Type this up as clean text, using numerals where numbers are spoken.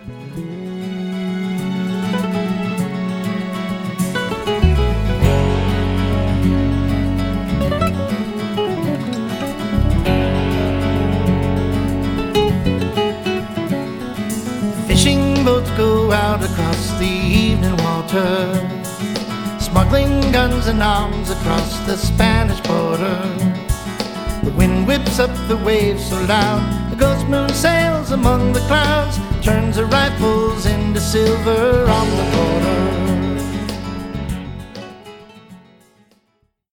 Fishing boats go out across the evening water, smuggling guns and arms across the Spanish border. The wind whips up the waves so loud, the ghost moon sails among the clouds, turns her rifles into silver on the border.